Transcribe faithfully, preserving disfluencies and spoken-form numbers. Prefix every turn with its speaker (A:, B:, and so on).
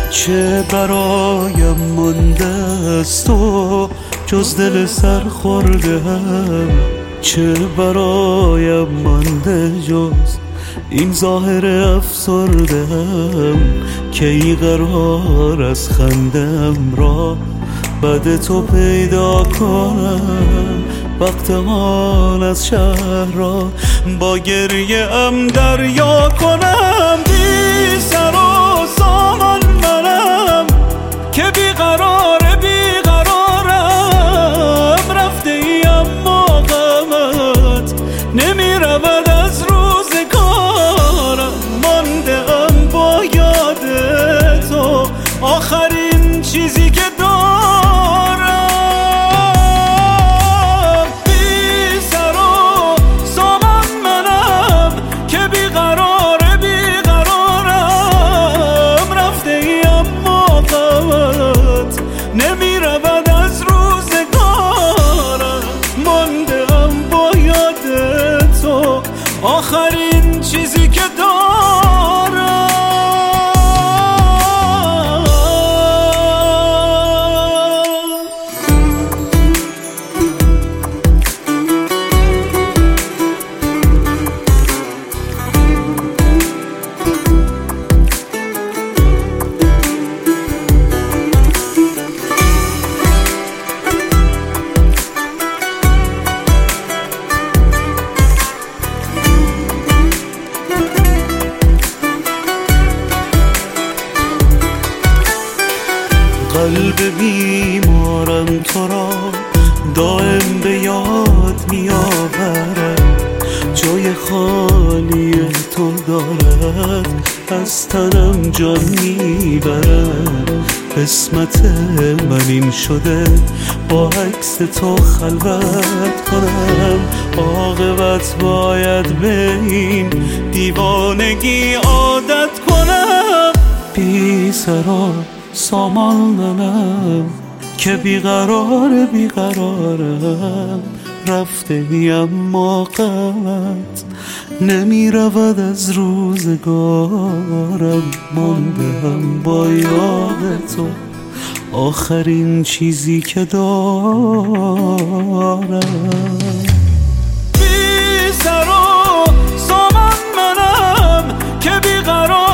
A: چه برایم مانده از تو جز دل سر خورده هم، چه برایم مانده جز این ظاهر افسرده هم، که ای قرار از خندم را بعد تو پیدا کنم، وقت آن از شهر را با گریه ام دریا کنم. بی سر و سامان منم که بیقرار بیقرارم، رفته ای اما غمت نمی رود از روزگارم، مانده ام با یاد تو آخرین چیزی که نمی رود از روزگارم، مانده ام با یاد تو آخرین چیزی که دارم. قلب بیمارم تو را دائم به یاد می آورد، جای خالی تو دارد از تنم جان می برد. قسمت من این شده با عکس تو خلوت کنم، عاقبت باید به این دیوانگی عادت کنم. بی سر سامان منم که بیقرار بیقرارم، رفته ای اما غمت نمی رود از روزگارم، مانده ام با یاد تو آخرین چیزی که دارم.
B: بی سر و سامان منم که بیقرار